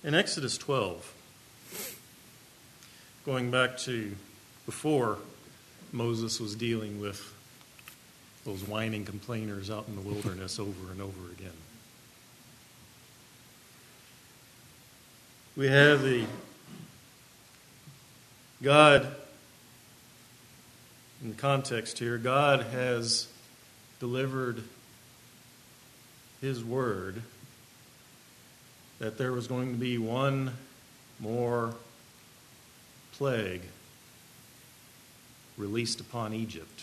In Exodus 12, going back to before Moses was dealing with those whining complainers out in the wilderness over and over again, we have the God, in the context here, God has delivered His word that there was going to be one more plague released upon Egypt.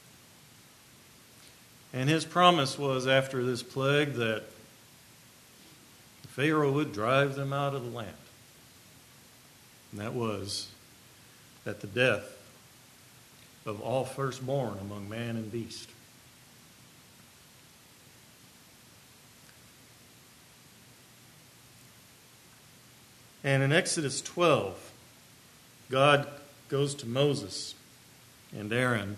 And His promise was after this plague that Pharaoh would drive them out of the land. And that was at the death of all firstborn among man and beast. And in Exodus 12, God goes to Moses and Aaron,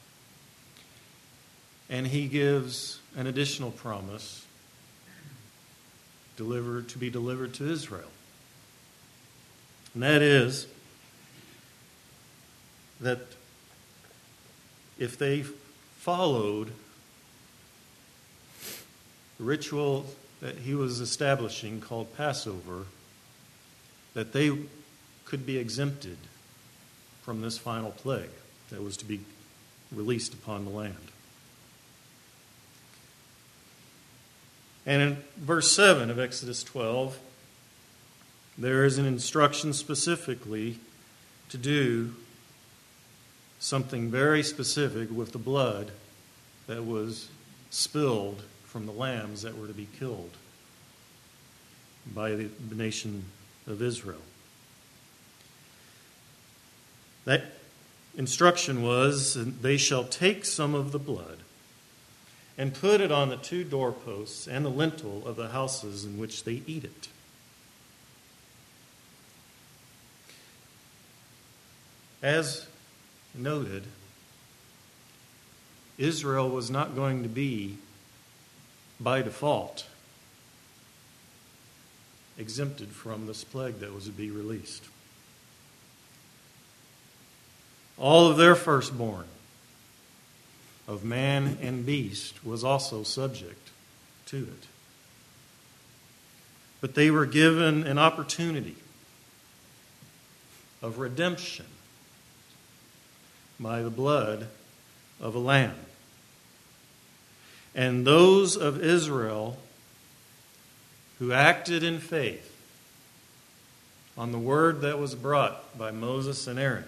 and He gives an additional promise to be delivered to Israel. And that is that if they followed the ritual that He was establishing called Passover, that they could be exempted from this final plague that was to be released upon the land. And in verse 7 of Exodus 12, there is an instruction specifically to do something very specific with the blood that was spilled from the lambs that were to be killed by the nation of Israel. That instruction was, they shall take some of the blood and put it on the two doorposts and the lintel of the houses in which they eat it. As noted, Israel was not going to be, by default, exempted from this plague that was to be released. All of their firstborn of man and beast was also subject to it. But they were given an opportunity of redemption by the blood of a lamb. And those of Israel who acted in faith on the word that was brought by Moses and Aaron,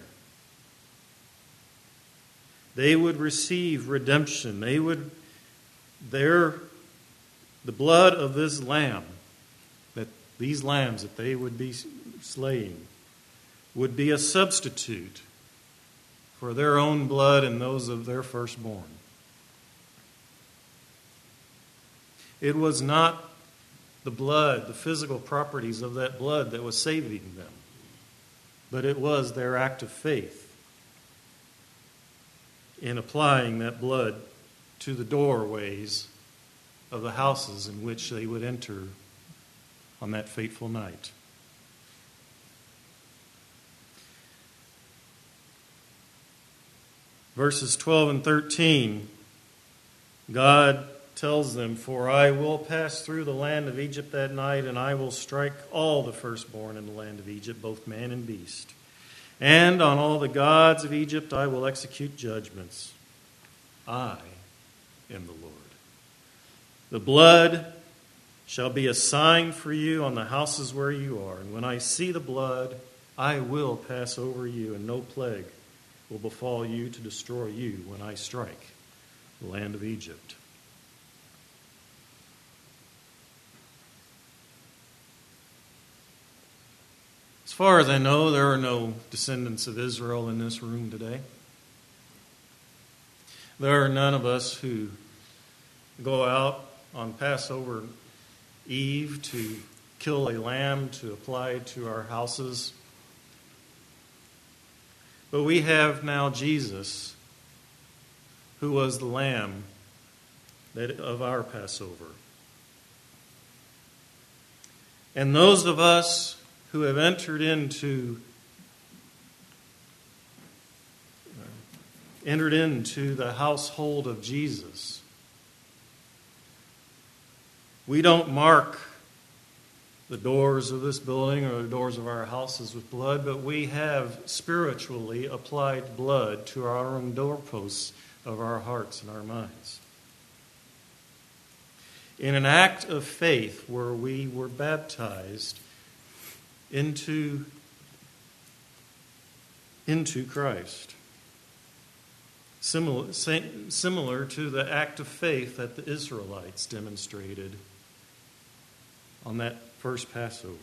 they would receive redemption. The blood of this lamb, these lambs that they would be slaying, would be a substitute for their own blood and those of their firstborn. It was not the blood, the physical properties of that blood that was saving them, but it was their act of faith in applying that blood to the doorways of the houses in which they would enter on that fateful night. Verses 12 and 13, God tells them, "For I will pass through the land of Egypt that night, and I will strike all the firstborn in the land of Egypt, both man and beast. And on all the gods of Egypt I will execute judgments. I am the Lord. The blood shall be a sign for you on the houses where you are. And when I see the blood, I will pass over you, and no plague will befall you to destroy you when I strike the land of Egypt." As far as I know, there are no descendants of Israel in this room today. There are none of us who go out on Passover Eve to kill a lamb to apply to our houses. But we have now Jesus, who was the lamb of our Passover. And those of us who have entered into the household of Jesus, we don't mark the doors of this building or the doors of our houses with blood, but we have spiritually applied blood to our own doorposts of our hearts and our minds. In an act of faith where we were baptized into Christ. Similar to the act of faith that the Israelites demonstrated on that first Passover.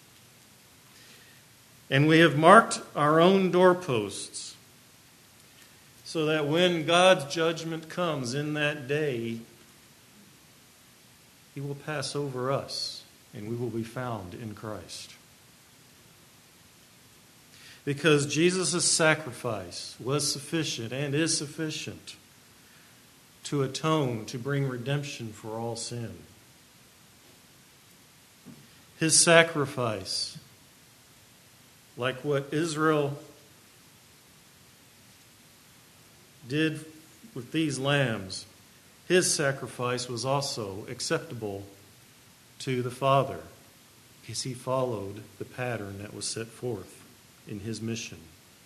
And we have marked our own doorposts so that when God's judgment comes in that day, He will pass over us and we will be found in Christ. Because Jesus' sacrifice was sufficient and is sufficient to atone, to bring redemption for all sin. His sacrifice, like what Israel did with these lambs, His sacrifice was also acceptable to the Father because He followed the pattern that was set forth in His mission.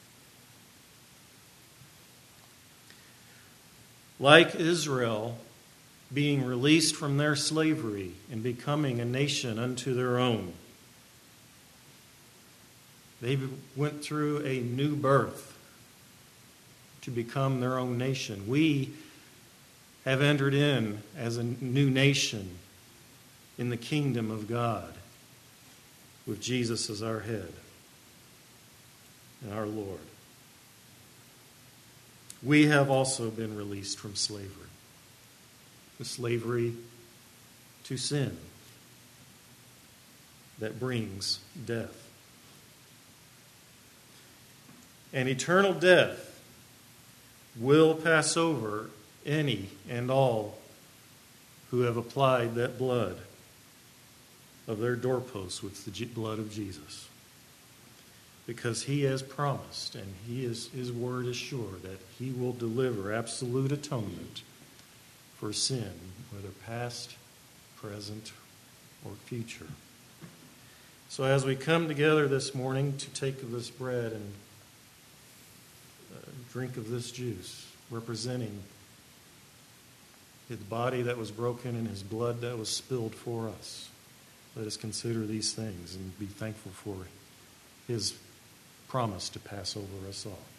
Like Israel being released from their slavery and becoming a nation unto their own, they went through a new birth to become their own nation. We have entered in as a new nation in the kingdom of God with Jesus as our head and our Lord. We have also been released from slavery. The slavery to sin that brings death. And eternal death will pass over any and all who have applied that blood of their doorposts with the blood of Jesus. Because He has promised, and His word is sure, that He will deliver absolute atonement for sin, whether past, present, or future. So as we come together this morning to take of this bread and drink of this juice, representing His body that was broken and His blood that was spilled for us, let us consider these things and be thankful for His promise to pass over us all.